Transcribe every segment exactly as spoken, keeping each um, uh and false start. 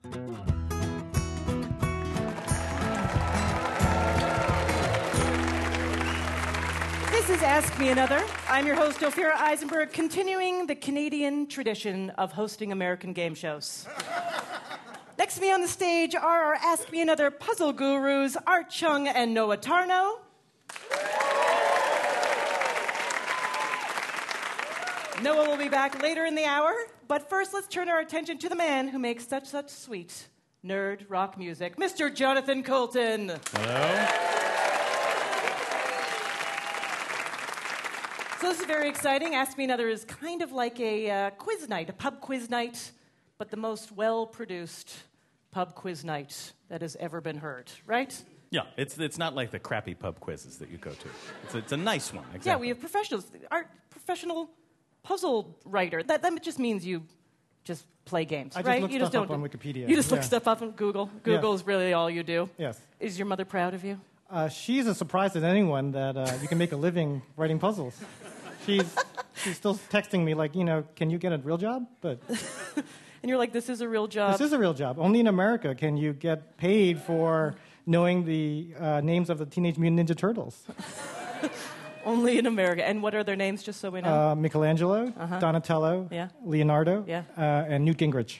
This is Ask Me Another. I'm your host, Ophira Eisenberg, continuing the Canadian tradition of hosting American game shows. Next to me on the stage are our Ask Me Another puzzle gurus, Art Chung and Noah Tarnow. Noah will be back later in the hour, but first let's turn our attention to the man who makes such, such sweet nerd rock music, Mister Jonathan Coulton. Hello. So this is very exciting. Ask Me Another is kind of like a uh, quiz night, a pub quiz night, but the most well-produced pub quiz night that has ever been heard, right? Yeah, it's it's not like the crappy pub quizzes that you go to. It's a, it's a nice one, exactly. Yeah, we have professionals. Our professional puzzle writer. That, that just means you just play games, I just right? look you stuff just don't up on Wikipedia. You just Yeah. look stuff up on Google. Google Yes. is really all you do. Yes. Is your mother proud of you? Uh, she's as surprised as anyone that uh, you can make a living writing puzzles. She's she's still texting me like, you know, can you get a real job? But And you're like, this is a real job. this is a real job. Only in America can you get paid for knowing the uh, names of the Teenage Mutant Ninja Turtles. Only in America. And what are their names, just so we know? Uh, Michelangelo, Uh-huh. Donatello, Yeah. Leonardo, Yeah. uh, and Newt Gingrich.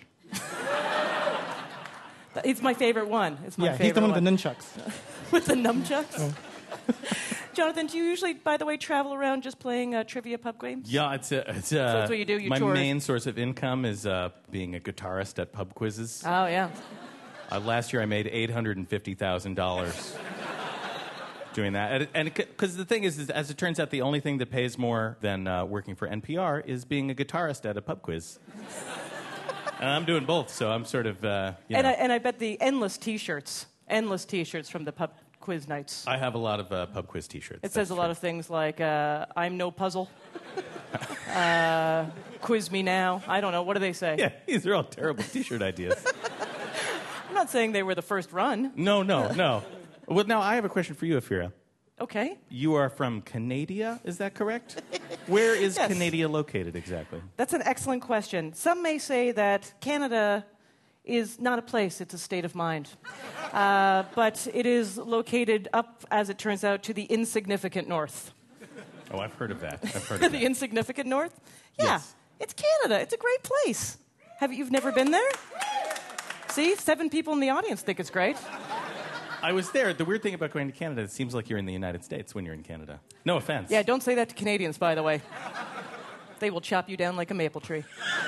It's my favorite one. It's my yeah, favorite he's the one with one. the nunchucks. With the nunchucks? Jonathan, do you usually, by the way, travel around just playing uh, trivia pub games? Yeah, it's a, it's a, that's what you do, you my tour. main source of income is uh, being a guitarist at pub quizzes. Oh, yeah. Uh, last year I made eight hundred fifty thousand dollars doing that. And because the thing is, is, as it turns out, the only thing that pays more than uh, working for N P R is being a guitarist at a pub quiz. And I'm doing both, so I'm sort of, uh, you And know. I, and I bet the endless T-shirts, endless T-shirts from the pub quiz nights. I have a lot of uh, pub quiz T-shirts. It says a lot of things like, uh, I'm no puzzle. uh, quiz me now. I don't know. What do they say? Yeah, these are all terrible T-shirt ideas. I'm not saying they were the first run. No, no, no. Well, now I have a question for you, Ophira. Okay. You are from Canada, is that correct? Where is Yes. Canada located exactly? That's an excellent question. Some may say that Canada is not a place, it's a state of mind. Uh, but it is located up, as it turns out, to the insignificant north. Oh, I've heard of that. I've heard of The that. insignificant north? Yeah. Yes. It's Canada. It's a great place. Have you, you've never been there? See, seven people in the audience think it's great. I was there. The weird thing about going to Canada, it seems like you're in the United States when you're in Canada. No offense. Yeah, don't say that to Canadians, by the way. They will chop you down like a maple tree.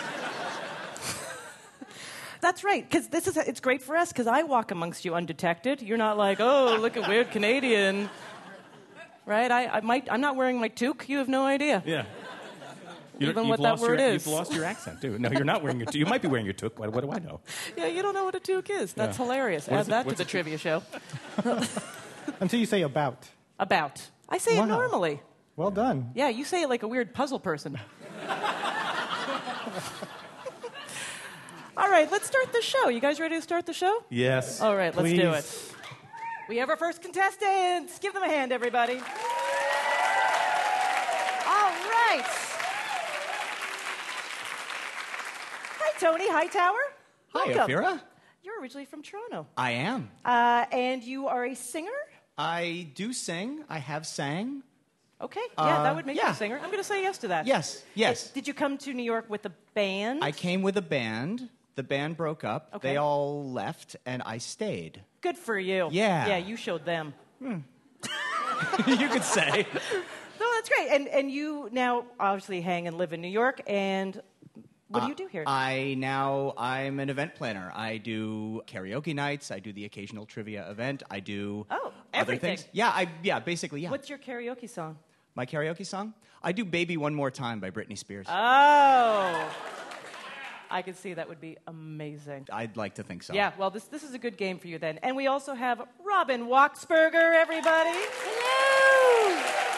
That's right, because this is it's great for us, because I walk amongst you undetected. You're not like, oh, look at weird Canadian. Right? I, I might, I'm not wearing my toque. You have no idea. Yeah. You Even you've what that lost word your, is. You've lost your accent, too. No, you're not wearing your toque. You might be wearing your toque. What, what do I know? Yeah, you don't know what a toque is. That's Yeah. hilarious. What Add is it- that to what's the it- trivia show. Until you say about. About. I say Wow. it normally. Well done. Yeah, you say it like a weird puzzle person. All right, let's start the show. You guys ready to start the show? Yes. All right, let's do Please. it. We have our first contestants. Give them a hand, everybody. All right. Hi, Tony Hightower. Hi, Welcome. Ophira. You're originally from Toronto. I am. Uh, and you are a singer? I do sing. I have sang. Okay, yeah, Uh, that would make you yeah. a singer. I'm going to say yes to that. Yes, yes. Did you come to New York with a band? I came with a band. The band broke up. Okay. They all left, and I stayed. Good for you. Yeah. Yeah, you showed them. You could say. No, that's great. And and you now obviously hang and live in New York. And what do you do here? I now I'm an event planner. I do karaoke nights. I do the occasional trivia event. I do Oh, other everything. things. Yeah, I yeah basically yeah. What's your karaoke song? My karaoke song? I do "Baby One More Time" by Britney Spears. Oh, I could see that would be amazing. I'd like to think so. Yeah, well, this this is a good game for you then. And we also have Robin Waxberger, everybody. Hello.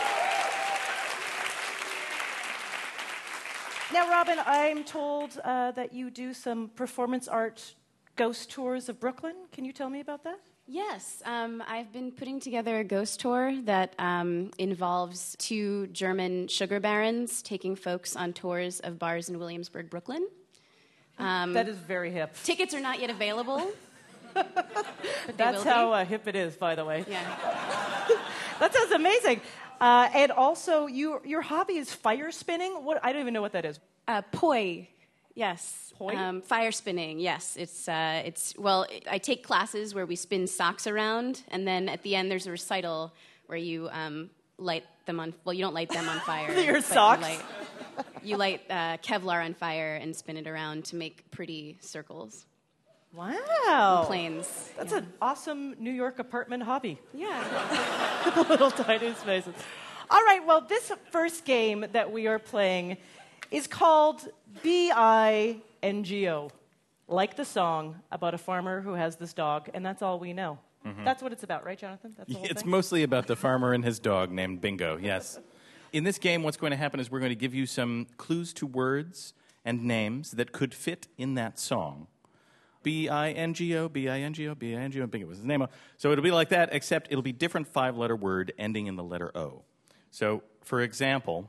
Now, Robin, I'm told uh, that you do some performance art ghost tours of Brooklyn. Can you tell me about that? Yes, um, I've been putting together a ghost tour that um, involves two German sugar barons taking folks on tours of bars in Williamsburg, Brooklyn. Um, That is very hip. tickets are not yet available. but they That's will be. how uh, hip it is, by the way. Yeah. That sounds amazing. Uh, and also, you, your hobby is fire spinning? What? I don't even know what that is. Uh, poi, yes. Poi? Um, fire spinning, yes. It's uh, it's well. I take classes where we spin socks around, and then at the end there's a recital where you um, light them on. Well, you don't light them on fire. Your but socks? You light, you light uh, Kevlar on fire and spin it around to make pretty circles. Wow. Planes. That's yeah. an awesome New York apartment hobby. Yeah. Little tiny spaces. All right, well, this first game that we are playing is called B I N G O, like the song about a farmer who has this dog, and that's all we know. Mm-hmm. That's what it's about, right, Jonathan? That's the whole It's thing? mostly about the farmer and his dog named Bingo, yes. In this game, what's going to happen is we're going to give you some clues to words and names that could fit in that song. B I N G O, B I N G O, B I N G O, Bingo was his name. So it'll be like that, except it'll be different five-letter word ending in the letter O. So, for example,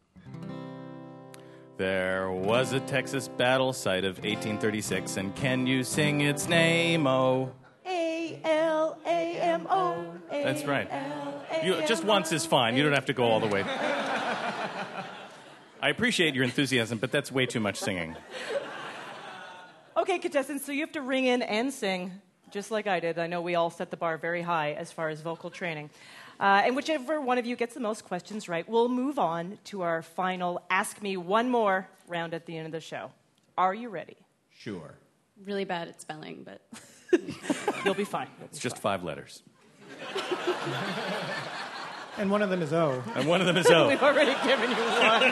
there was a Texas battle site of eighteen thirty-six, and can you sing its name, oh? A L A M O. That's right. You, just once is fine. You don't have to go all the way. I appreciate your enthusiasm, but that's way too much singing. Okay, contestants, so you have to ring in and sing, just like I did. I know we all set the bar very high as far as vocal training. Uh, and whichever one of you gets the most questions right, we'll move on to our final Ask Me One More round at the end of the show. Are you ready? Sure. Really bad at spelling, but You'll be fine. You'll be It's just fine. five letters. And one of them is O. And one of them is O. We've already given you one.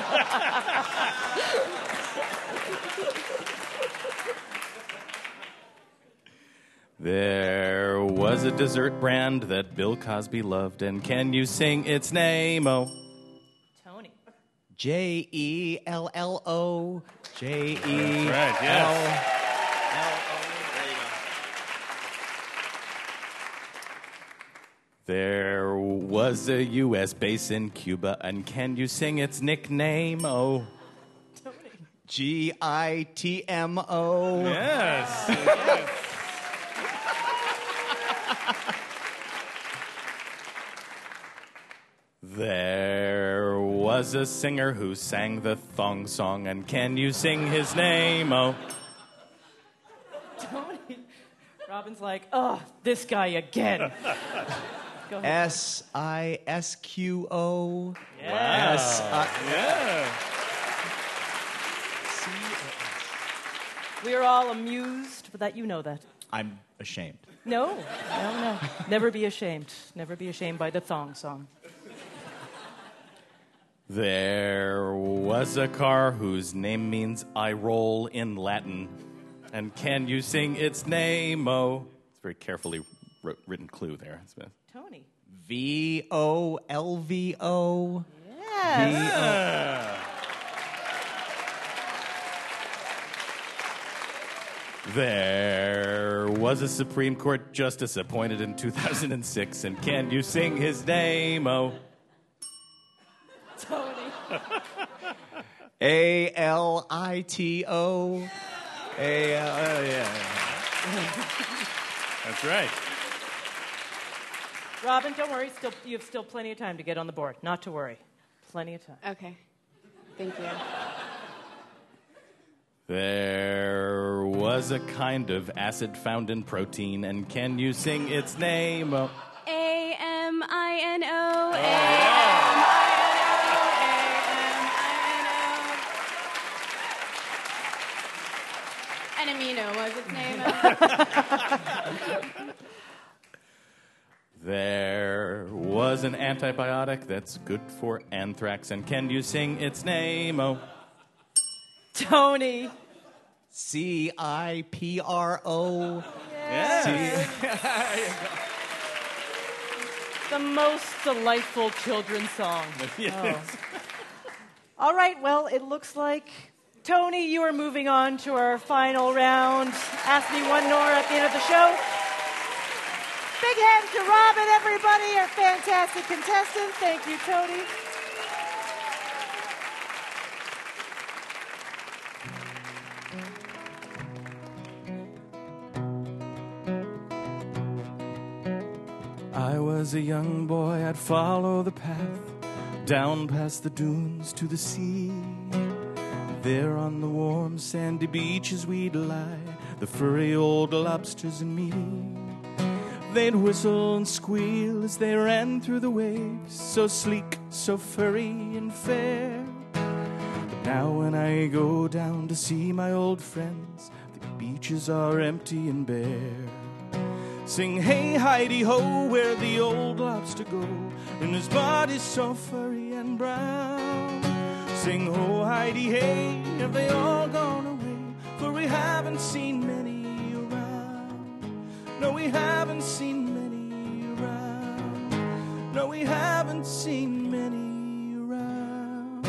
There was a dessert brand that Bill Cosby loved, and can you sing its name, oh? Tony. J E L L O. J E Right, yes. There was a U S base in Cuba, and can you sing its nickname, oh? G I T M O. Yes. There was a singer who sang the thong song, and can you sing his name, oh? Tony. Robin's like, oh, this guy again. Go ahead. S I S Q O. Yeah. S I Yeah. C O. We are all amused that you know that. I'm ashamed. No, no, no. Never be ashamed. Never be ashamed by the thong song. There was a car whose name means I roll in Latin. And can you sing its name, oh? It's a very carefully wrote, written clue there. Smith. Tony. V O L V O. Yes. There was a Supreme Court justice appointed in two thousand six, and can you sing his name, oh? Tony. A L I T O. A L, oh, yeah. That's right. Robin, don't worry. Still, you have still plenty of time to get on the board. Not to worry. Plenty of time. okay. Thank you. There was a kind of acid found in protein, and can you sing its name, oh? A M I N O. A M I N O. A M I N O. And Amino was its name. There was an antibiotic that's good for anthrax, and can you sing its name, oh? Tony. C I P R O. Yeah. The most delightful children's song. Yes. All right, well, it looks like, Tony, you are moving on to our final round. Ask me one more at the end of the show. Big hand to Robin, everybody, our fantastic contestant. Thank you, Tony. I was a young boy, I'd follow the path down past the dunes to the sea. There on the warm sandy beaches we'd lie, the furry old lobsters and me. They'd whistle and squeal as they ran through the waves, so sleek, so furry and fair. But now when I go down to see my old friends, the beaches are empty and bare. Sing hey Heidi ho, where the old lobster go, and his body's so furry and brown. Sing ho Heidi hey, have they all gone away? For we haven't seen many around. No, we haven't seen many around. No, we haven't seen many around.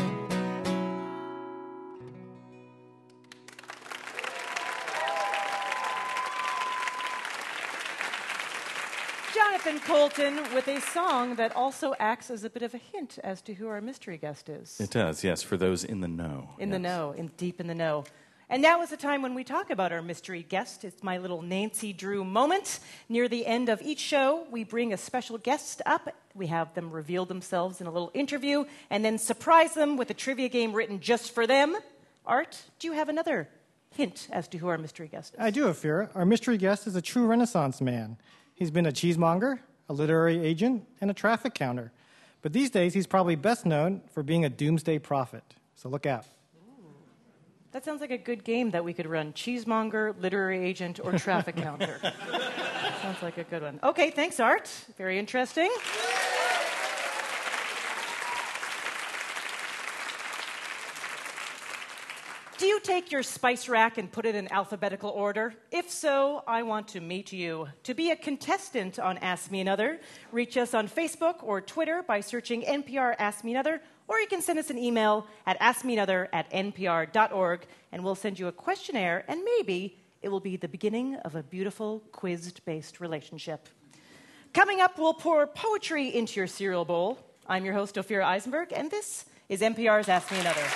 Jonathan Coulton with a song that also acts as a bit of a hint as to who our mystery guest is. It does, yes, for those in the know. In yes. the know, in deep in the know. And now is the time when we talk about our mystery guest. It's my little Nancy Drew moment. Near the end of each show, we bring a special guest up. We have them reveal themselves in a little interview and then surprise them with a trivia game written just for them. Art, do you have another hint as to who our mystery guest is? I do, Ophira. Our mystery guest is a true Renaissance man. He's been a cheesemonger, a literary agent, and a traffic counter. But these days, he's probably best known for being a doomsday prophet. So look out. That sounds like a good game that we could run. Cheesemonger, literary agent, or traffic counter. Sounds like a good one. Okay, thanks, Art. Very interesting. Do you take your spice rack and put it in alphabetical order? If so, I want to meet you. To be a contestant on Ask Me Another, reach us on Facebook or Twitter by searching N P R Ask Me Another, or you can send us an email at ask me another at n p r dot org, and we'll send you a questionnaire, and maybe it will be the beginning of a beautiful quiz-based relationship. Coming up, we'll pour poetry into your cereal bowl. I'm your host, Ophira Eisenberg, and this is N P R's Ask Me Another.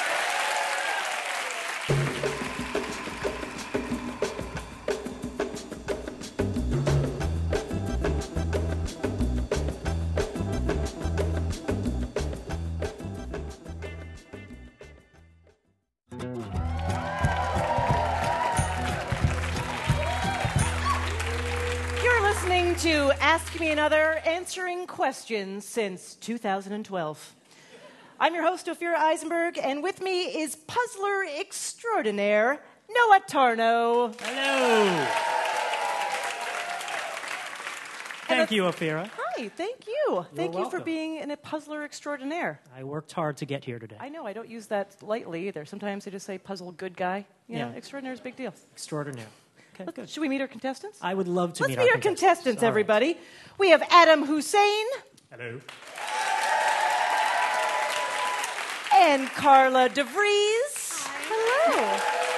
To Ask Me Another, answering questions since two thousand twelve. I'm your host, Ophira Eisenberg, and with me is puzzler extraordinaire, Noah Tarnow. Hello. Thank you, Ophira. Hi, thank you. Thank you welcome. for being in a puzzler extraordinaire. I worked hard to get here today. I know, I don't use that lightly either. Sometimes I just say puzzle good guy. You Yeah. know, extraordinaire is a big deal. Extraordinary. Okay, Let's- good. Should we meet our contestants? I would love to Let's meet, meet our our contestants, All right. everybody. We have Adam Hussein Hello. and Carla DeVries. Hello.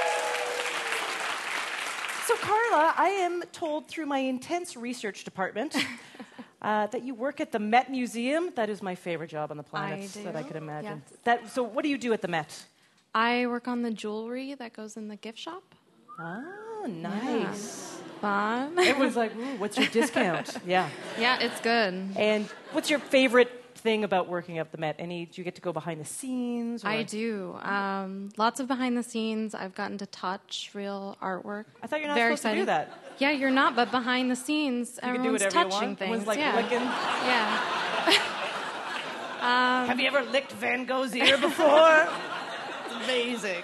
So, Carla, I am told through my intense research department uh, that you work at the Met Museum. That is my favorite job on the planet I do, that I could imagine. yes. That, so, what do you do at the Met? I work on the jewelry that goes in the gift shop. Oh, nice. Fun. Everyone's like, ooh, what's your discount? Yeah. Yeah, it's good. And what's your favorite thing about working at the Met? Any? Do you get to go behind the scenes? Or? I do. Um, lots of behind the scenes. I've gotten to touch real artwork. I thought you're not Very supposed exciting. to do that. Yeah, you're not, but behind the scenes, You can do everyone's whatever you touching want. things. Everyone's like yeah. licking. Yeah. Have you ever licked Van Gogh's ear before? It's amazing.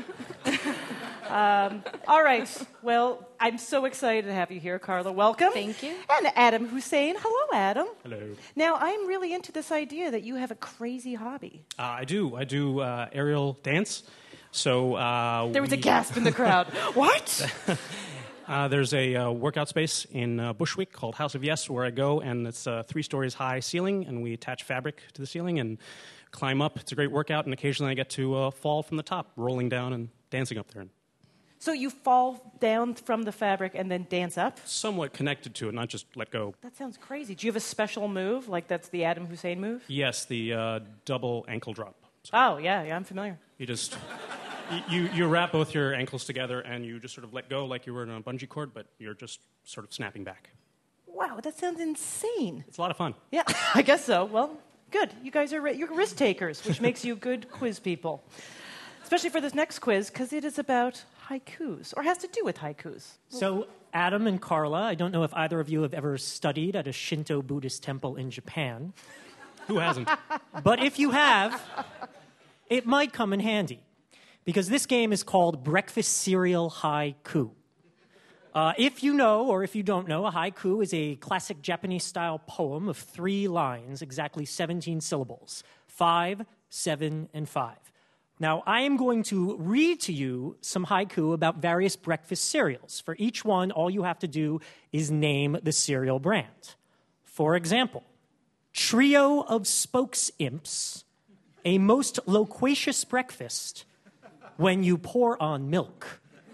um, all right. Well, I'm so excited to have you here, Carla. Welcome. Thank you. And Adam Hussein. Hello, Adam. Hello. Now, I'm really into this idea that you have a crazy hobby. Uh, I do. I do uh, aerial dance. So uh, There was a we- gasp in the crowd. What? Uh, there's a uh, workout space in uh, Bushwick called House of Yes, where I go, and it's a three stories high ceiling, and we attach fabric to the ceiling and climb up. It's a great workout, and occasionally I get to uh, fall from the top, rolling down and dancing up there. So you fall down from the fabric and then dance up? Somewhat connected to it, not just let go. That sounds crazy. Do you have a special move, like that's the Adam Hussein move? Yes, the uh, double ankle drop. So Oh, yeah, yeah, I'm familiar. you just you, you you wrap both your ankles together, and you just sort of let go like you were in a bungee cord, but you're just sort of snapping back. Wow, that sounds insane. It's a lot of fun. Yeah, I guess so. Well, good. You guys are ri- you're risk takers, which makes you good quiz people. Especially for this next quiz, because it is about haikus, or has to do with haikus. So, Adam and Carla, I don't know if either of you have ever studied at a Shinto Buddhist temple in Japan, Who hasn't? but if you have, it might come in handy, because this game is called Breakfast Cereal Haiku. Uh, if you know, or if you don't know, a haiku is a classic Japanese-style poem of three lines, exactly seventeen syllables, five, seven, and five. Now, I am going to read to you some haiku about various breakfast cereals. For each one, all you have to do is name the cereal brand. For example, trio of spokes imps, a most loquacious breakfast when you pour on milk.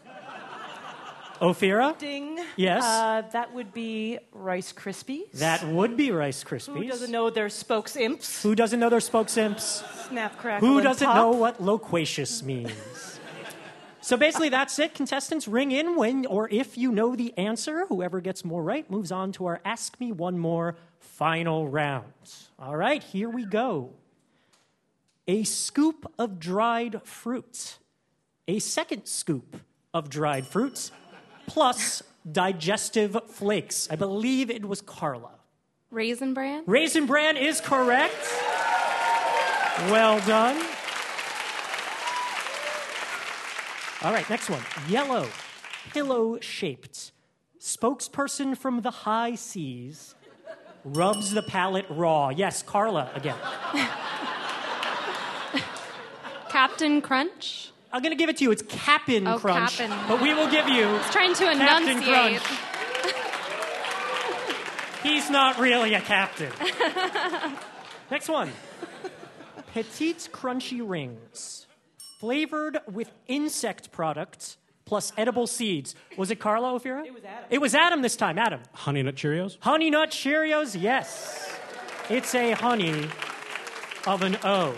Ophira? Ding. Yes? Uh, that would be Rice Krispies. That would be Rice Krispies. Who doesn't know their spokes imps? Who doesn't know their spokes imps? Snap, crackle, Who and doesn't pop? know what loquacious means? So basically, that's it. Contestants, ring in when or if you know the answer. Whoever gets more right moves on to our Ask Me One More final round. All right, here we go. A scoop of dried fruit. A second scoop of dried fruits, plus digestive flakes. I believe it was Carla. Raisin Bran? Raisin Bran is correct. Well done. All right, next one. Yellow, pillow-shaped. Spokesperson from the high seas rubs the palate raw. Yes, Carla again. Captain Crunch? I'm going to give it to you. It's Cap'n Oh, Crunch. Cap'n. But we will give you He's trying to Captain enunciate. Crunch. He's not really a captain. Next one. Petite crunchy rings. Flavored with insect products plus edible seeds. Was it Carla, Ophira? It was Adam. It was Adam this time. Adam. Honey Nut Cheerios? Honey Nut Cheerios, yes. It's a honey of an O.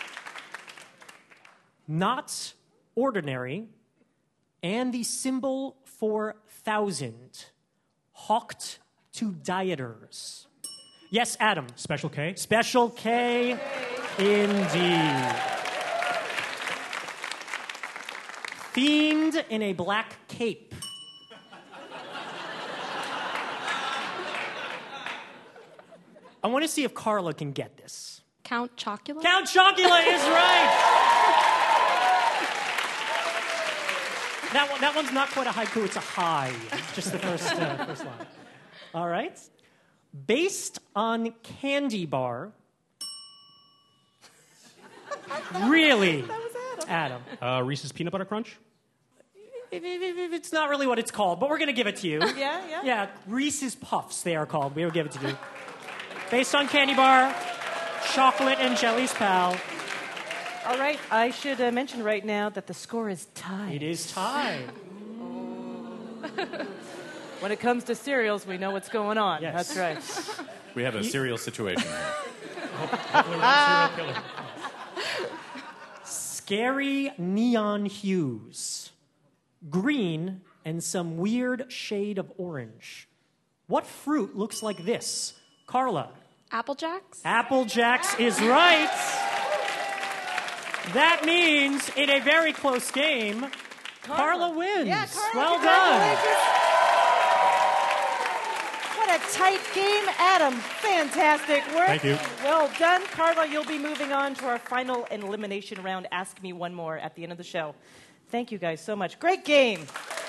Not ordinary, and the symbol for thousand. Hawked to dieters. Yes, Adam. Special K? Special K, indeed. Fiend in a black cape. I want to see if Carla can get this. Count Chocula? Count Chocula is right! That, one, that one's not quite a haiku, it's a high. It's just the first, uh, first line. All right. Based on Candy Bar. Really? That was Adam. Adam. Uh, Reese's Peanut Butter Crunch? It- it- it- It's not really what it's called, but we're going to give it to you. Yeah, yeah. Yeah, Reese's Puffs, they are called. We will give it to you. Based on Candy Bar, chocolate and jelly's pal. All right, I should uh, mention right now that the score is tied. It is tied. When it comes to cereals, we know what's going on. Yes. That's right. We have a serial situation here. Scary neon hues. Green and some weird shade of orange. What fruit looks like this? Carla. Apple Jacks? Apple Jacks is right. That means in a very close game, Carla, wins. Yeah, Carla, well done. What a tight game, Adam. Fantastic work. Thank you. Well done. Carla, you'll be moving on to our final elimination round, Ask Me One More, at the end of the show. Thank you guys so much. Great game.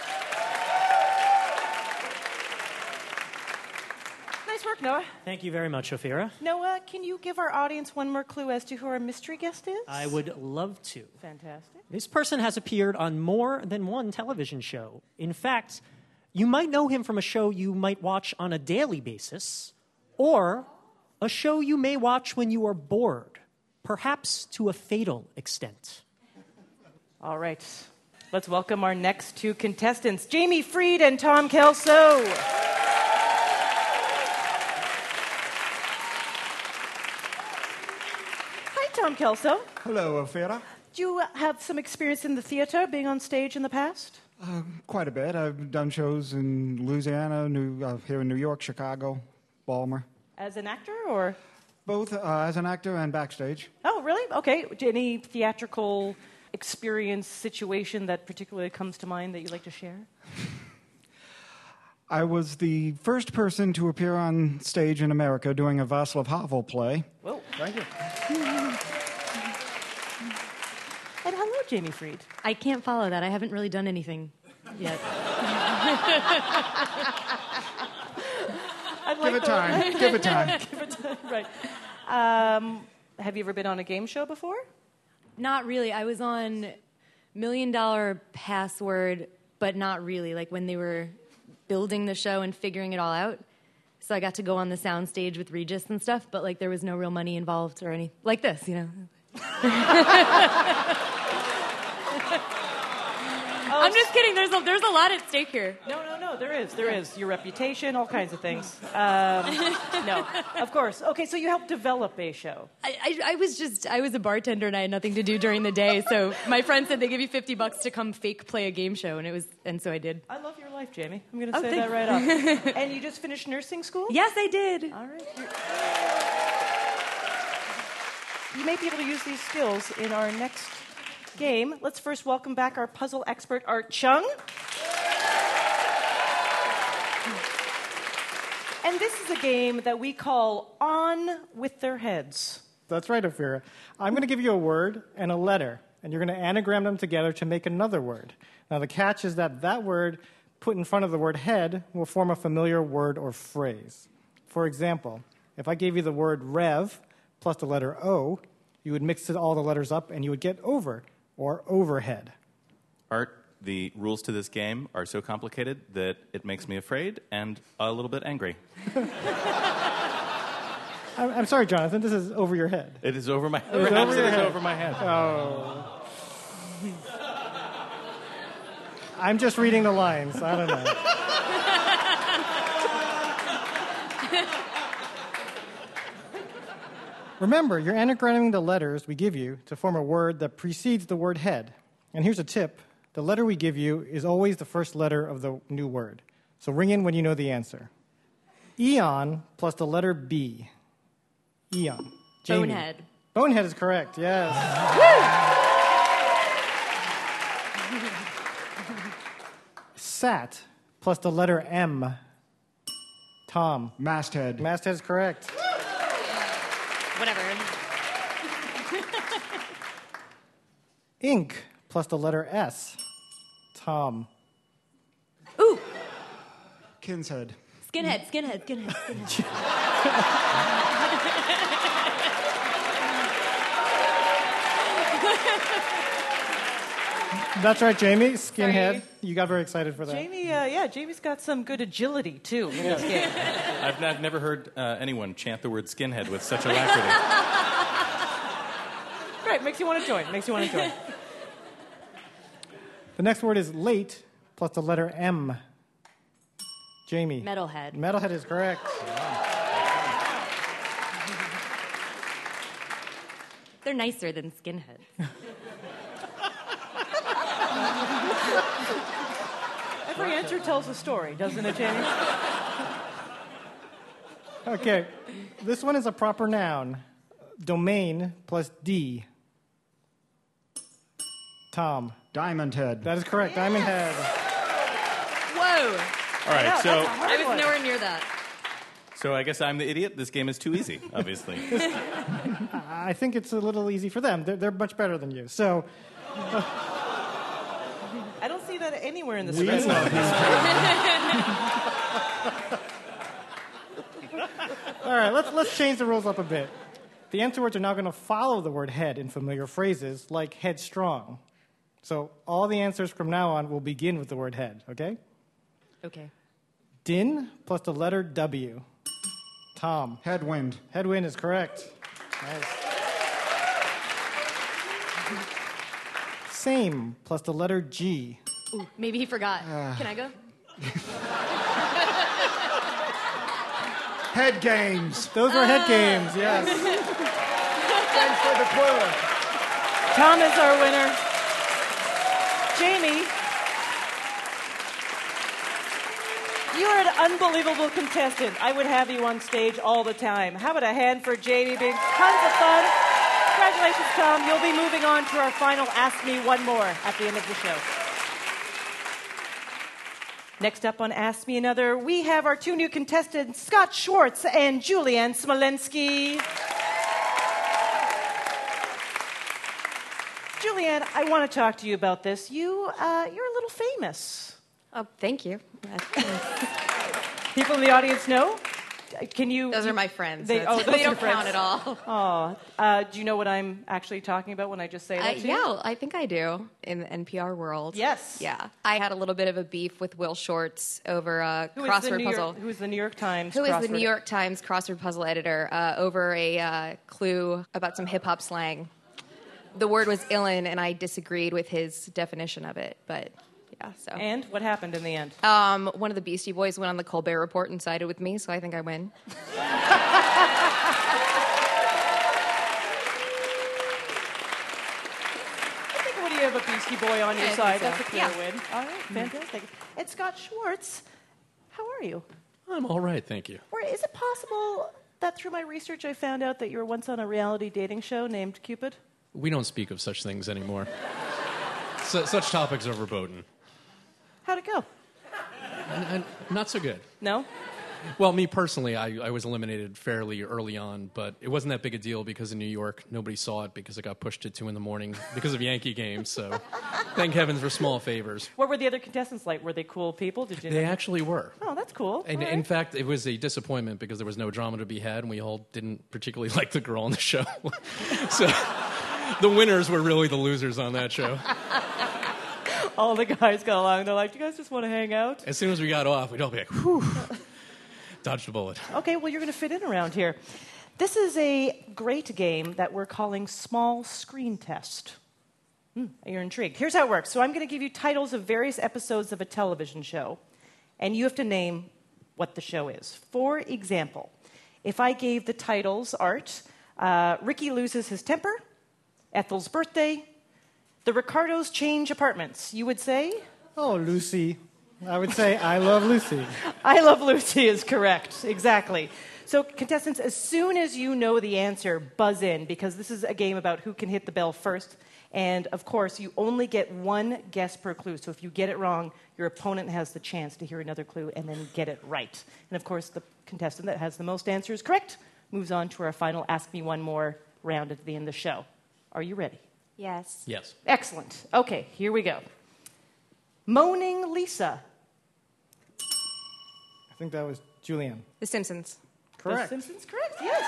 Nice work, Noah. Thank you very much, Ophira. Noah, can you give our audience one more clue as to who our mystery guest is? I would love to. Fantastic. This person has appeared on more than one television show. In fact, you might know him from a show you might watch on a daily basis, or a show you may watch when you are bored, perhaps to a fatal extent. All right. Let's welcome our next two contestants, Jamie Freed and Tom Kelso. Hi, Tom Kelso. Hello, Ophira. Do you have some experience in the theater, being on stage in the past? Uh, quite a bit. I've done shows in Louisiana, New, uh, here in New York, Chicago, Baltimore. As an actor, or? Both uh, as an actor and backstage. Oh, really? Okay. Any theatrical experience, situation that particularly comes to mind that you'd like to share? I was the first person to appear on stage in America doing a Václav Havel play. Whoa. Thank you. And hello, Jamie Freed. I can't follow that. I haven't really done anything yet. Give it time. Give it time. Give it time. Right. Um, have you ever been on a game show before? Not really. I was on Million Dollar Password, but not really. Like when they were building the show and figuring it all out. So I got to go on the sound stage with Regis and stuff, but like there was no real money involved or any like this, you know. I'm just kidding. There's a, there's a lot at stake here. No, no, no. There is. There is. Your reputation, all kinds of things. Um, no, of course. Okay, so you helped develop a show. I, I, I was just, I was a bartender and I had nothing to do during the day. So my friend said they give you fifty bucks to come fake play a game show. And it was, and so I did. I love your life, Jamie. I'm going to Oh, say thank that right off. And you just finished nursing school? Yes, I did. All right. You're... You may be able to use these skills in our next game. Let's first welcome back our puzzle expert, Art Chung. And this is a game that we call On With Their Heads. That's right, Ophira. I'm going to give you a word and a letter, and you're going to anagram them together to make another word. Now, the catch is that that word put in front of the word head will form a familiar word or phrase. For example, if I gave you the word rev plus the letter O, you would mix all the letters up and you would get over or overhead. Art, the rules to this game are so complicated that it makes me afraid and a little bit angry. I'm, I'm sorry, Jonathan, this is over your head. It is over my, It's over your it is head. over my head. Oh. I'm just reading the lines. I don't know. Remember, you're anagramming the letters we give you to form a word that precedes the word head. And here's a tip. The letter we give you is always the first letter of the new word. So ring in when you know the answer. Eon plus the letter B. Eon. Jamie. Bonehead. Bonehead is correct, yes. Sat plus the letter M. Tom. Masthead. Masthead is correct. Whatever. Ink plus the letter S. Tom. Ooh. Kinshead. Skinhead, skinhead, skinhead, skinhead. That's right, Jamie. Skinhead. Sorry. You got very excited for that. Jamie, uh, yeah, Jamie's got some good agility, too, in this game. I've, I've never heard uh, anyone chant the word skinhead with such alacrity. Right, makes you want to join. Makes you want to join. The next word is late plus the letter M. Jamie. Metalhead. Metalhead is correct. They're nicer than skinheads. Every answer tells a story, doesn't it, Jamie? Okay, this one is a proper noun. Domain plus D. Tom. Diamond Head. That is correct. Diamond Head. Whoa. All right, Yeah, so that's a hard I was one. nowhere near that. so I guess I'm the idiot. This game is too easy, obviously. I think it's a little easy for them. They're, they're much better than you. So, I don't see that anywhere in the We script. know all right, let's, let's change the rules up a bit. The answer words are now going to follow the word head in familiar phrases like headstrong. So all the answers from now on will begin with the word head, okay? Okay. Din plus the letter W. Tom. Headwind. Headwind is correct. Nice. Same plus the letter G. Ooh, maybe he forgot. Can I go? Head games. Those were head games, yes. Thanks for the clue. Tom is our winner. Jamie, you are an unbelievable contestant. I would have you on stage all the time. How about a hand for Jamie? Being tons of fun. Congratulations, Tom. You'll be moving on to our final Ask Me One More at the end of the show. Next up on Ask Me Another, we have our two new contestants, Scott Schwartz and Julianne Smolensky. Julianne, I want to talk to you about this. You, uh, you're a little famous. Oh, thank you. People in the audience know? Can you? Those are my friends. They, so oh, they don't count at all. Oh, uh, do you know what I'm actually talking about when I just say that? I, to you? yeah, I think I do in the N P R world. Yes. Yeah. I had a little bit of a beef with Will Shortz over a Who is the crossword New puzzle. York, who is the New York Times? Who is crossword? the New York Times crossword puzzle editor uh, over a uh, clue about some hip hop slang. The word was illin, and I disagreed with his definition of it, but. Yeah, so. And what happened in the end? Um, one of the Beastie Boys went on the Colbert Report and sided with me, so I think I win. I think when you have a Beastie Boy on your I side, think that's so. a clear Yeah. win. All right, fantastic. And Scott Schwartz, how are you? I'm all right, thank you. Or is it possible that through my research I found out that you were once on a reality dating show named Cupid? We don't speak of such things anymore. Su- such topics are verboten. How'd it go? And, and not so good. No? Well, me personally, I, I was eliminated fairly early on, but it wasn't that big a deal because in New York, nobody saw it because it got pushed to two in the morning because of Yankee games. So thank heavens for small favors. What were the other contestants like? Were they cool people? Did you? They know? actually were. Oh, that's cool. And All right. in fact, it was a disappointment because there was no drama to be had, and we all didn't particularly like the girl on the show. So the winners were really the losers on that show. All the guys got along. They're like, "Do you guys just want to hang out?" As soon as we got off, we'd all be like, whew, dodged a bullet. Okay, well, you're going to fit in around here. This is a great game that we're calling Small Screen Test. Hmm, you're intrigued. Here's how it works. So I'm going to give you titles of various episodes of a television show, and you have to name what the show is. For example, if I gave the titles, Art, uh, Ricky Loses His Temper, Ethel's Birthday, The Ricardos Change Apartments, you would say? Oh, Lucy. I would say I Love Lucy. I Love Lucy is correct, exactly. So, contestants, as soon as you know the answer, buzz in, because this is a game about who can hit the bell first. And, of course, you only get one guess per clue. So if you get it wrong, your opponent has the chance to hear another clue and then get it right. And, of course, the contestant that has the most answers correct moves on to our final Ask Me One More round at the end of the show. Are you ready? Yes. Yes. Excellent. Okay, here we go. Moaning Lisa. I think that was Julianne. The Simpsons. Correct. The Simpsons, correct, yes.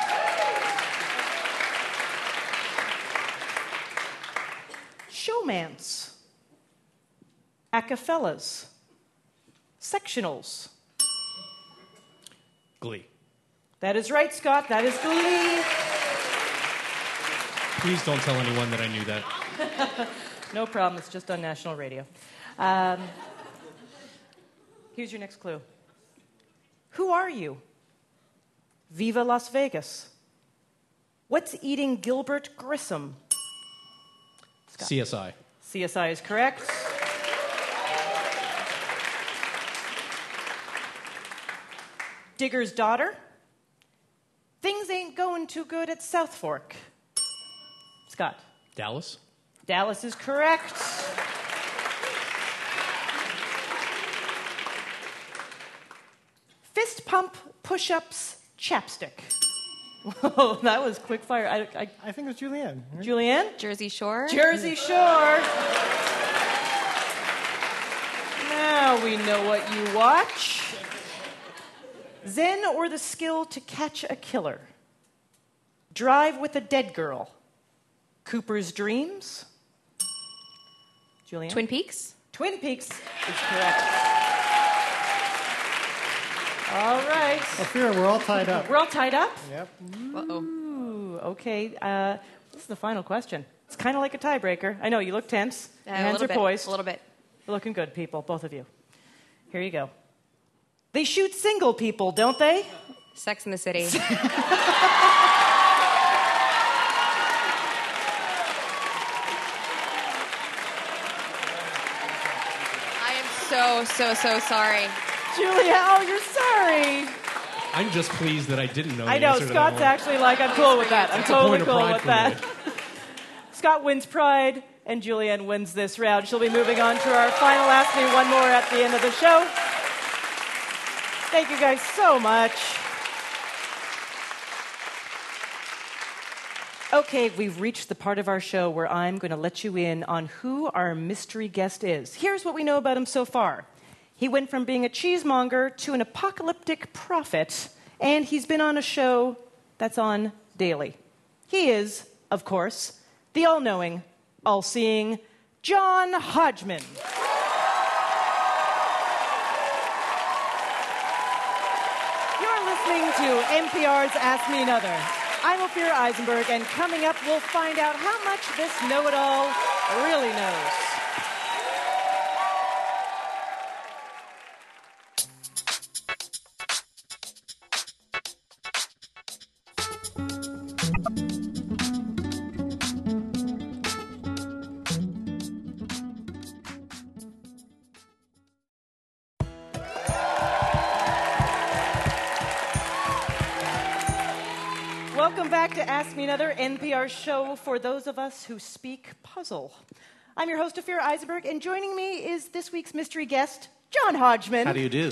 Showmance. Acapellas. Sectionals. Glee. That is right, Scott. That is Glee. Please don't tell anyone that I knew that. No problem. It's just on national radio. Um, here's your next clue. Who are you? Viva Las Vegas. What's eating Gilbert Grissom? Scott. C S I. C S I is correct. Digger's daughter. Things ain't going too good at South Fork. Scott. Dallas. Dallas is correct. Fist pump, push-ups, chapstick. Whoa, that was quick fire. I, I, I think it was Julianne. Right? Julianne? Jersey Shore. Jersey Shore. Now we know what you watch. Zen or the skill to catch a killer. Drive with a dead girl. Cooper's Dreams. Julianne? Twin Peaks. Twin Peaks is correct. All right. Ophira, we're all tied up. We're all tied up? Yep. Uh-oh. Ooh, okay. Uh, this is the final question. It's kind of like a tiebreaker. I know, you look tense. Uh, Your a hands little are bit, poised. A little bit. You're looking good, people, both of you. Here you go. They shoot single people, don't they? Sex in the City. I am so, so, so sorry. Julia, oh, you're sorry. I'm just pleased that I didn't know the I know, answer to that Scott's one. actually like, I'm cool with that. I'm That's a totally point of cool pride with for that. me. Scott wins pride, and Julianne wins this round. She'll be moving on to our final Ask Me One More at the end of the show. Thank you guys so much. Okay, we've reached the part of our show where I'm going to let you in on who our mystery guest is. Here's what we know about him so far. He went from being a cheesemonger to an apocalyptic prophet, and he's been on a show that's on daily. He is, of course, the all-knowing, all-seeing John Hodgman. You're listening to N P R's Ask Me Another. I'm Ophira Eisenberg, and coming up, we'll find out how much this know-it-all really knows. Welcome back to Ask Me Another, N P R show for those of us who speak puzzle. I'm your host, Ophira Eisenberg, and joining me is this week's mystery guest, John Hodgman. How do you do?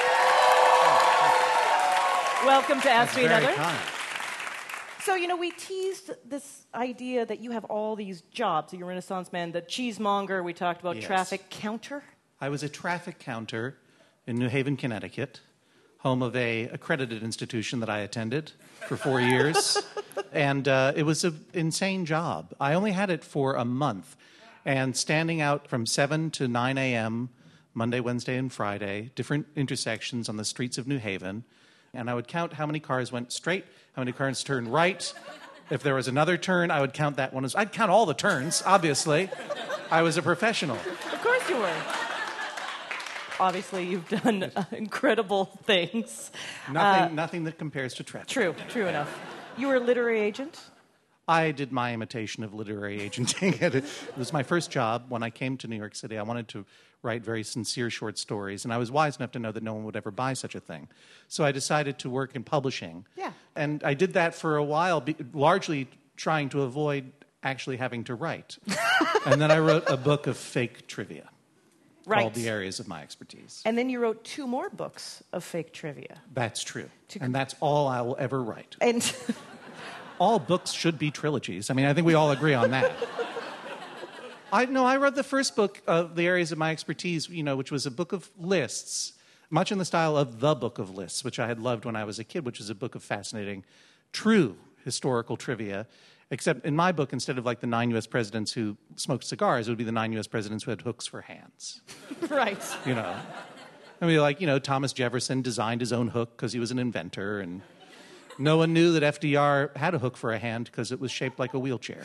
Welcome to Ask That's Me very Another. kind. So, you know, we teased this idea that you have all these jobs. You're a Renaissance man, the cheesemonger, we talked about Yes. traffic counter. I was a traffic counter in New Haven, Connecticut, home of a accredited institution that I attended for four years. And uh, it was an insane job. I only had it for a month. And standing out from seven to nine a.m., Monday, Wednesday, and Friday, different intersections on the streets of New Haven. And I would count how many cars went straight, how many cars turned right. If there was another turn, I would count that one as... I'd count all the turns, obviously. I was a professional. Of course you were. Obviously, you've done uh, incredible things. Nothing, Uh, nothing that compares to traffic. True, true enough. You were a literary agent? I did my imitation of literary agenting. It was my first job. When I came to New York City, I wanted to write very sincere short stories, and I was wise enough to know that no one would ever buy such a thing. So I decided to work in publishing. Yeah. And I did that for a while, be, largely trying to avoid actually having to write. And then I wrote a book of fake trivia. Right. Called The Areas of My Expertise. And then you wrote two more books of fake trivia. That's true. To and that's all I will ever write. And all books should be trilogies. I mean, I think we all agree on that. I no, I wrote the first book of The Areas of My Expertise, you know, which was a book of lists, much in the style of The Book of Lists, which I had loved when I was a kid, which is a book of fascinating, true historical trivia. Except in my book, instead of like the nine U S presidents who smoked cigars, it would be the nine U S presidents who had hooks for hands. Right. You know. I mean, like, you know, Thomas Jefferson designed his own hook because he was an inventor, and no one knew that F D R had a hook for a hand because it was shaped like a wheelchair.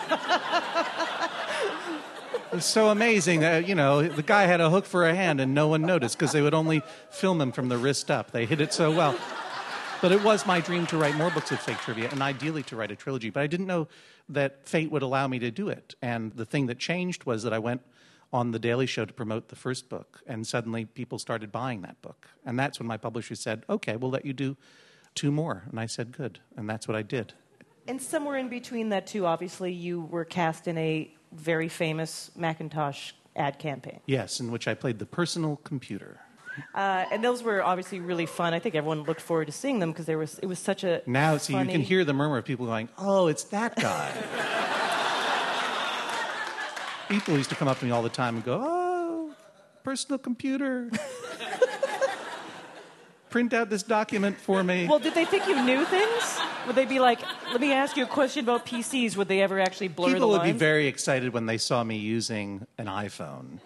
It was so amazing that, you know, the guy had a hook for a hand and no one noticed because they would only film him from the wrist up. They hid it so well. But it was my dream to write more books of fake trivia, and ideally to write a trilogy. But I didn't know that fate would allow me to do it. And the thing that changed was that I went on The Daily Show to promote the first book, and suddenly people started buying that book. And that's when my publisher said, okay, we'll let you do two more. And I said, good. And that's what I did. And somewhere in between that, too, obviously, you were cast in a very famous Macintosh ad campaign. Yes, in which I played the personal computer. Uh, and those were obviously really fun. I think everyone looked forward to seeing them because there was it was such a Now, see, funny... you can hear the murmur of people going, oh, it's that guy. People used to come up to me all the time and go, oh, personal computer. Print out this document for me. Well, did they think you knew things? Would they be like, let me ask you a question about P Cs. Would they ever actually blur People the would lines? be very excited when they saw me using an iPhone.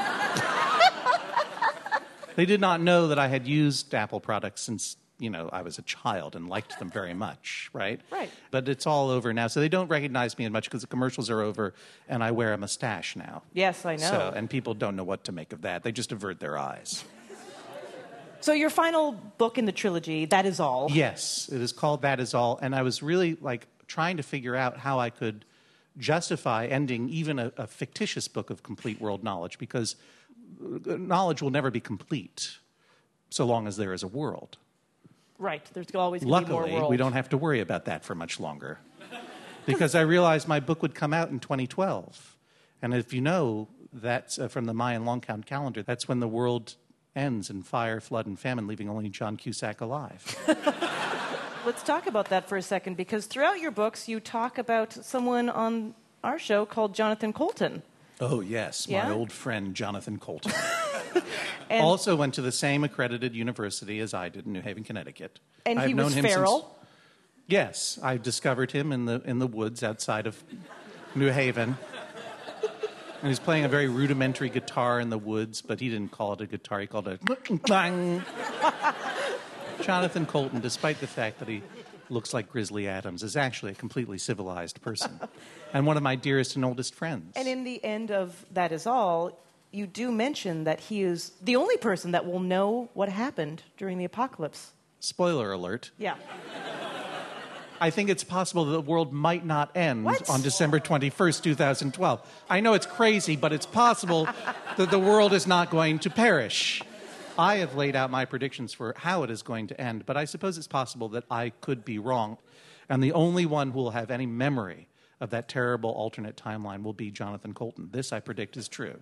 They did not know that I had used Apple products since, you know, I was a child and liked them very much, right? Right. But it's all over now, so they don't recognize me as much because the commercials are over and I wear a mustache now. Yes, I know. So, and people don't know what to make of that. They just avert their eyes. So your final book in the trilogy, That Is All. Yes, it is called That Is All, and I was really, like, trying to figure out how I could justify ending even a, a fictitious book of complete world knowledge, because knowledge will never be complete. so long as there is a world. Right. There's always going to be more Luckily, world. we don't have to worry about that for much longer. Because I realized my book would come out in twenty twelve. And if you know, that's uh, from the Mayan long count calendar, that's when the world ends in fire, flood, and famine, leaving only John Cusack alive. Let's talk about that for a second, because throughout your books, you talk about someone on our show called Jonathan Colton. Oh, yes, Yeah? my old friend Jonathan Colton. And- Also went to the same accredited university as I did in New Haven, Connecticut. And I've he known was him feral? Since, yes, I discovered him in the in the woods outside of New Haven. And he was playing a very rudimentary guitar in the woods, but he didn't call it a guitar. He called it a bang. Jonathan Colton, despite the fact that he looks like Grizzly Adams, is actually a completely civilized person and one of my dearest and oldest friends. And in the end of That Is All, you do mention that he is the only person that will know what happened during the apocalypse. Spoiler alert. Yeah. I think it's possible that the world might not end What? on December twenty-first, twenty twelve. I know it's crazy, but it's possible that the world is not going to perish. I have laid out my predictions for how it is going to end, but I suppose it's possible that I could be wrong. And the only one who will have any memory of that terrible alternate timeline will be Jonathan Colton. This, I predict, is true.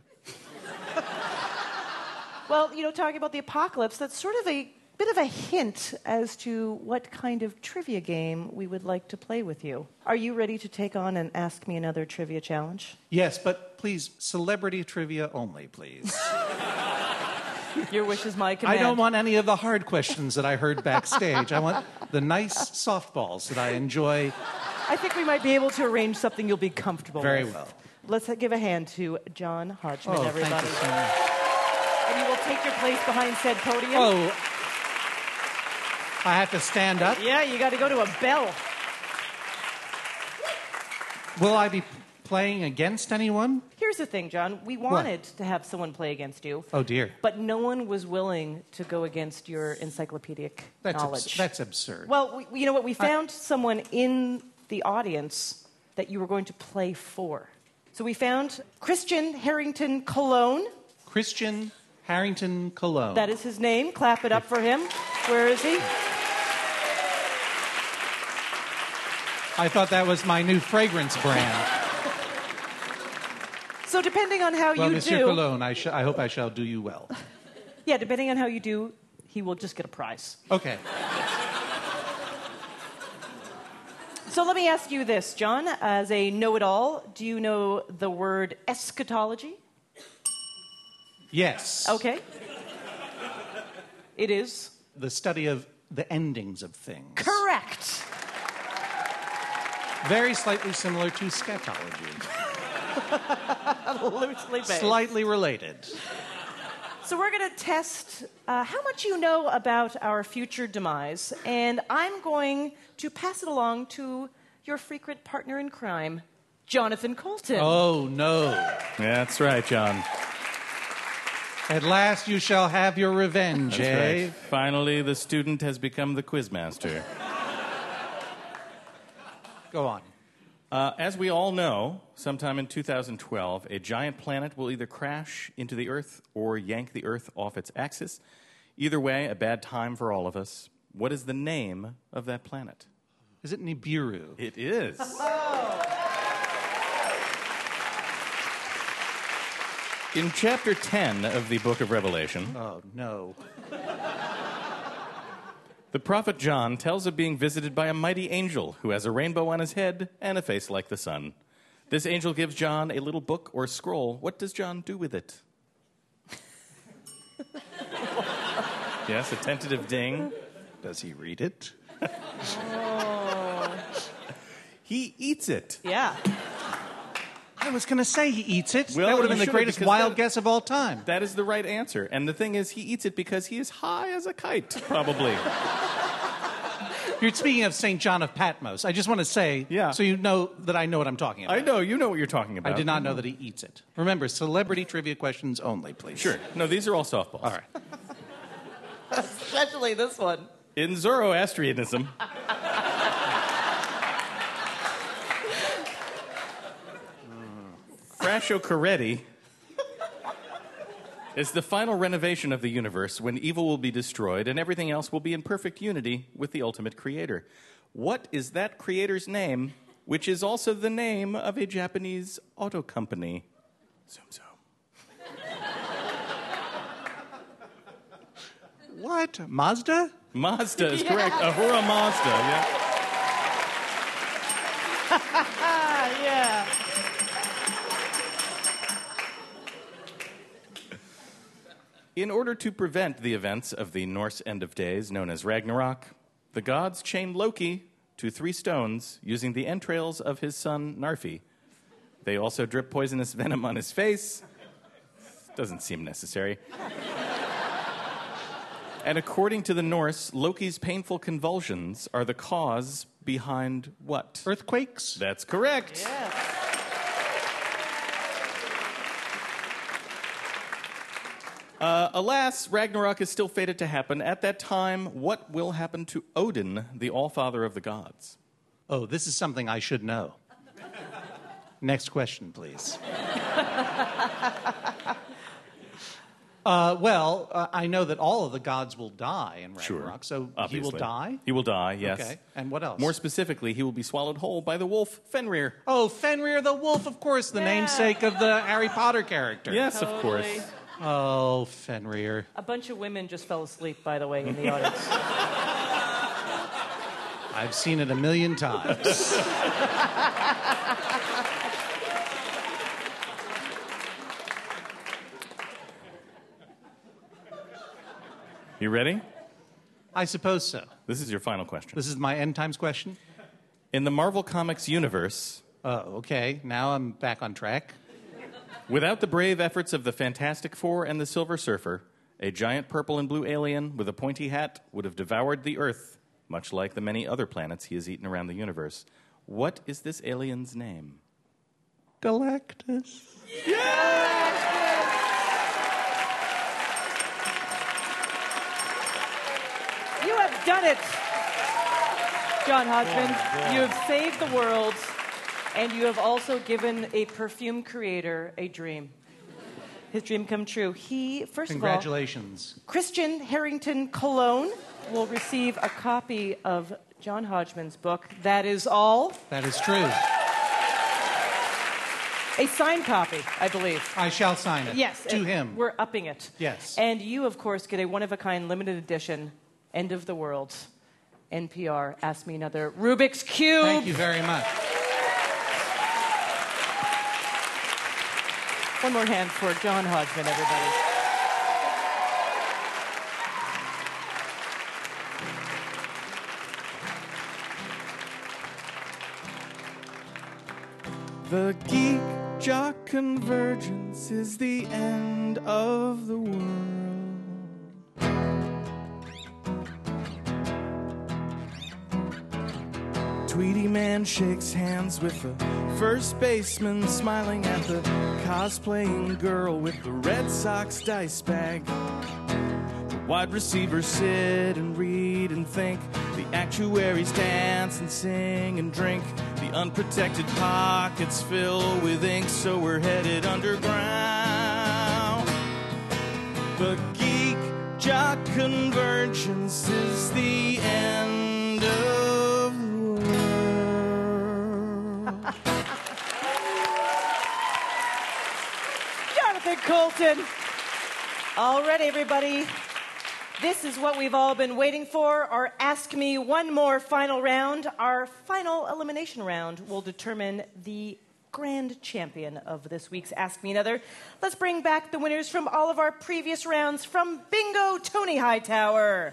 Well, you know, talking about the apocalypse, that's sort of a bit of a hint as to what kind of trivia game we would like to play with you. Are you ready to take on an Ask Me Another trivia challenge? Yes, but please, celebrity trivia only, please. Your wish is my command. I don't want any of the hard questions that I heard backstage. I want the nice softballs that I enjoy. I think we might be able to arrange something you'll be comfortable Very with. well. Let's give a hand to John Hodgman, Oh, thank everybody. you so much. And you will take your place behind said podium. Oh, I have to stand up? Yeah, you got to go to a bell. Will I be playing against anyone? Here's the thing, John. We wanted to have someone play against you. Oh, dear. But no one was willing to go against your encyclopedic That's, knowledge. abs- that's absurd. Well, we, you know what? We found someone in the audience that you were going to play for. So we found Christian Harrington Cologne. Christian Harrington Cologne. That is his name. Clap it up for him. Where is he? I thought that was my new fragrance brand. So depending on how Well, you Monsieur do... Cologne, I, sh- I hope I shall do you well. Yeah, depending on how you do, he will just get a prize. Okay. So let me ask you this, John. As a know-it-all, do you know the word eschatology? Yes. Okay. It is? The study of the endings of things. Correct. Very slightly similar to scatology. Loosely based. Slightly related. So we're going to test uh, how much you know about our future demise, and I'm going to pass it along to your frequent partner in crime, Jonathan Colton. Oh, no. Yeah, that's right, John. At last you shall have your revenge, That's eh? right. Finally, the student has become the quizmaster. Go on. Uh, as we all know, sometime in two thousand twelve, a giant planet will either crash into the Earth or yank the Earth off its axis. Either way, a bad time for all of us. What is the name of that planet? Is it Nibiru? It is. In chapter ten of the book of Revelation, Oh, no. the prophet John tells of being visited by a mighty angel who has a rainbow on his head and a face like the sun. This angel gives John a little book or scroll. What does John do with it? Yes, a tentative ding. Does he read it? Oh. He eats it. Yeah. I was going to say he eats it. Well, that would have you been the should've, greatest because wild that- guess of all time. That is the right answer. And the thing is, he eats it because he is high as a kite, probably. You're speaking of Saint John of Patmos. I just want to say, Yeah. so you know that I know what I'm talking about. I know, you know what you're talking about. I did not know that he eats it. Remember, celebrity trivia questions only, please. Sure. No, these are all softballs. All right. Especially this one. In Zoroastrianism, Frascio Coretti is the final renovation of the universe when evil will be destroyed and everything else will be in perfect unity with the ultimate creator. What is that creator's name, which is also the name of a Japanese auto company? Zoom, zoom. What? Mazda? Mazda is Yeah. correct. Ahura Mazda, yeah. yeah. In order to prevent the events of the Norse end of days, known as Ragnarok, the gods chained Loki to three stones using the entrails of his son Narfi. They also drip poisonous venom on his face. Doesn't seem necessary. And according to the Norse, Loki's painful convulsions are the cause behind what? Earthquakes? That's correct. Yeah. Uh, alas, Ragnarok is still fated to happen. At that time, what will happen to Odin, the All-Father of the gods? Oh, this is something I should know. Next question, please. uh, well, uh, I know that all of the gods will die in Ragnarok, so Obviously. he will die? He will die, yes. Okay, and what else? More specifically, he will be swallowed whole by the wolf Fenrir. Oh, Fenrir the wolf, of course, the Yeah. namesake of the Harry Potter character. Yes, of Totally. course. Oh, Fenrir. A bunch of women just fell asleep, by the way, in the audience. I've seen it a million times. You ready? I suppose so. This is your final question. This is my end times question? In the Marvel Comics universe, Oh, okay. Now I'm back on track. without the brave efforts of the Fantastic Four and the Silver Surfer, a giant purple and blue alien with a pointy hat would have devoured the Earth, much like the many other planets he has eaten around the universe. What is this alien's name? Galactus. You have done it, John Hodgman. You have saved the world, and you have also given a perfume creator a dream. His dream come true. He, first of all, Congratulations. Christian Harrington Cologne will receive a copy of John Hodgman's book, That Is All. That is true. A signed copy, I believe. I shall sign it. Yes. To and him. We're upping it. Yes. And you, of course, get a one-of-a-kind limited edition End of the World N P R Ask Me Another Rubik's Cube. Thank you very much. One more hand for John Hodgman, everybody. The geek jock convergence is the end of the world. Tweety Man shakes hands with the first baseman, smiling at the cosplaying girl with the Red Sox dice bag. The wide receivers sit and read and think. The actuaries dance and sing and drink. The unprotected pockets fill with ink, so we're headed underground. The geek jock convergence is the end of the world. Jonathan Coulton. All right, everybody. This is what we've all been waiting for, our Ask Me One More final round. Our final elimination round will determine the grand champion of this week's Ask Me Another. Let's bring back the winners from all of our previous rounds. From Bingo, Tony Hightower.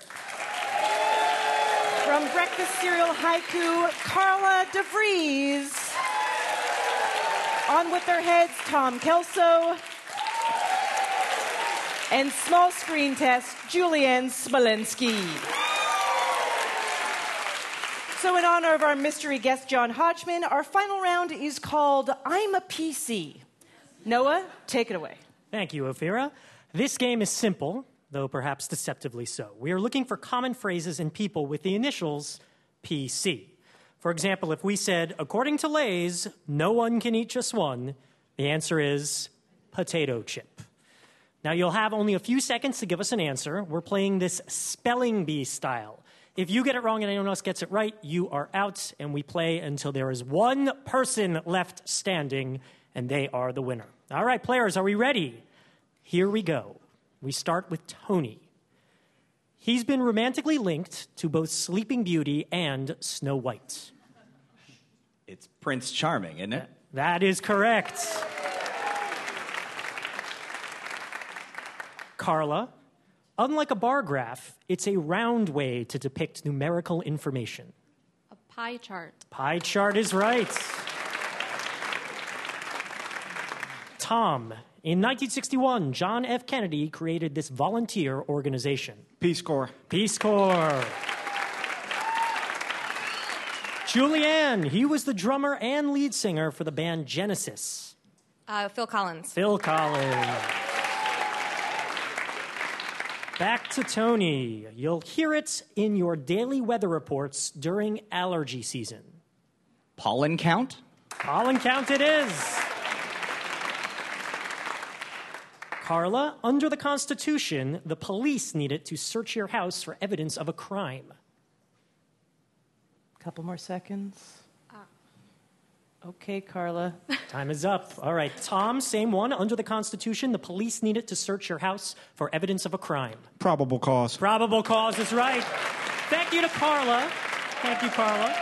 From Breakfast Cereal Haiku, Carla DeVries. On with their heads, Tom Kelso. And small screen test, Julianne Smolensky. So in honor of our mystery guest, John Hodgman, our final round is called I'm a P C. Noah, take it away. Thank you, Ophira. This game is simple, though perhaps deceptively so. We are looking for common phrases in people with the initials P C. For example, if we said, according to Lay's, no one can eat just one, the answer is potato chip. Now, you'll have only a few seconds to give us an answer. We're playing this spelling bee style. If you get it wrong and anyone else gets it right, you are out, and we play until there is one person left standing, and they are the winner. All right, players, are we ready? Here we go. We start with Tony. He's been romantically linked to both Sleeping Beauty and Snow White. It's Prince Charming, isn't it? That is correct. Carla, unlike a bar graph, it's a round way to depict numerical information. A pie chart. Pie chart is right. Tom, in nineteen sixty-one, John F. Kennedy created this volunteer organization. Peace Corps. Peace Corps. Julianne, he was the drummer and lead singer for the band Genesis. Uh, Phil Collins. Phil Collins. Back to Tony. You'll hear it in your daily weather reports during allergy season. Pollen count? Pollen count it is. Carla, under the Constitution, the police needed to search your house for evidence of a crime. Couple more seconds. Okay, Carla. Time is up. All right, Tom, same one. Under the Constitution, the police needed to search your house for evidence of a crime. Probable cause. Probable cause is right. Thank you to Carla. Thank you, Carla.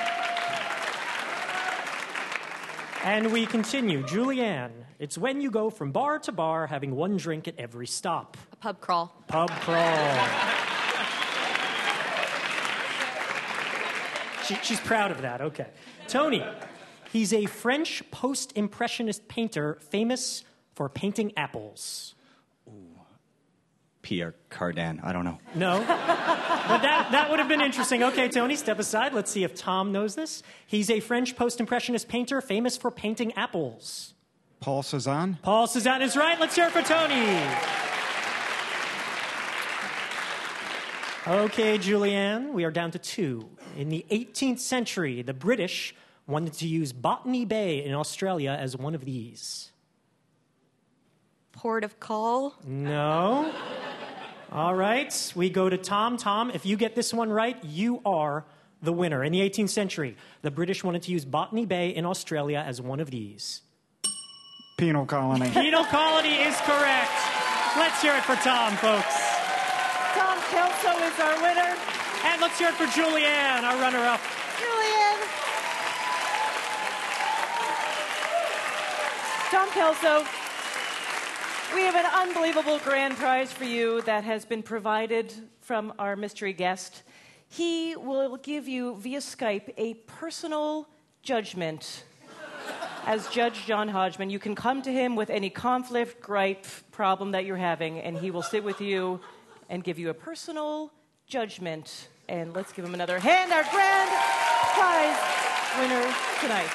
And we continue. Julianne, it's when you go from bar to bar having one drink at every stop. A pub crawl. Pub crawl. she, she's proud of that. Okay. Tony, he's a French post-impressionist painter famous for painting apples. Pierre Cardin. I don't know. No. But that, that would have been interesting. Okay, Tony, step aside. Let's see if Tom knows this. He's a French post-impressionist painter famous for painting apples. Paul Cézanne. Paul Cézanne is right. Let's hear it for Tony. Okay, Julianne, we are down to two. In the eighteenth century, the British wanted to use Botany Bay in Australia as one of these. Port of call? No. All right, we go to Tom. Tom, if you get this one right, you are the winner. In the eighteenth century, the British wanted to use Botany Bay in Australia as one of these. Penal colony. Penal colony is correct. Let's hear it for Tom, folks. Tom Kelso is our winner. And let's hear it for Julianne, our runner-up. Julianne. Tom Kelso, we have an unbelievable grand prize for you that has been provided from our mystery guest. He will give you, via Skype, a personal judgment as Judge John Hodgman. You can come to him with any conflict, gripe, problem that you're having, and he will sit with you and give you a personal judgment. And let's give him another hand, our grand prize winner tonight.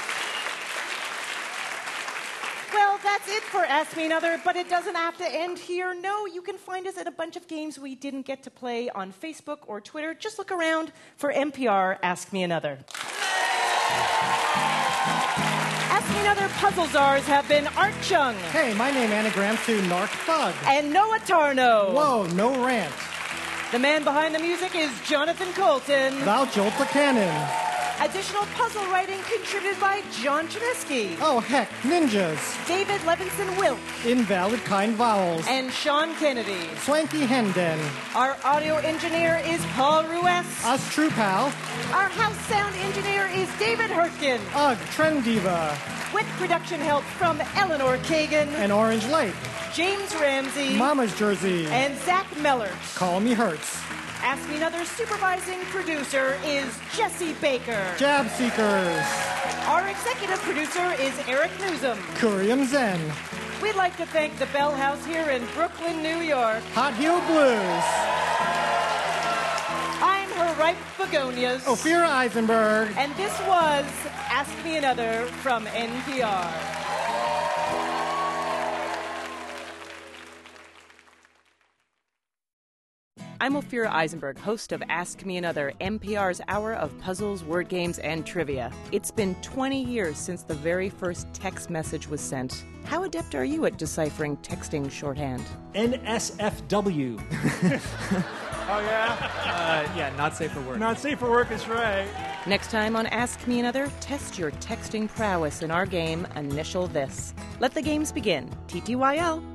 Well, that's it for Ask Me Another, but it doesn't have to end here. No, you can find us at a bunch of games we didn't get to play on Facebook or Twitter. Just look around for N P R Ask Me Another. Ask Me Another puzzle czars have been Art Chung. Hey, my name anagrams to Narc Thug. And Noah Tarno. Whoa, no rant. The man behind the music is Jonathan Colton. Thou jolt the cannon. Additional puzzle writing contributed by John Chinesky. Oh, heck, ninjas. David Levinson Wilk. Invalid kind vowels. And Sean Kennedy. Swanky Hendon. Our audio engineer is Paul Ruiz. Us true pal. Our house sound engineer is David Hurtgen. Ugh, Trend Diva. With production help from Eleanor Kagan. And Orange Lake. James Ramsey. Mama's Jersey. And Zach Mellert. Call me Hertz. Ask Me Another supervising producer is Jesse Baker. Jab Seekers. Our executive producer is Eric Newsom. Curium Zen. We'd like to thank the Bell House here in Brooklyn, New York. Hot Heel Blues. I'm her ripe begonias. Ophira Eisenberg. And this was Ask Me Another from N P R. I'm Ophira Eisenberg, host of Ask Me Another, N P R's hour of puzzles, word games, and trivia. It's been twenty years since the very first text message was sent. How adept are you at deciphering texting shorthand? N S F W. Oh, yeah? Uh, yeah, not safe for work. Not safe for work is right. Next time on Ask Me Another, test your texting prowess in our game, Initial This. Let the games begin. T T Y L.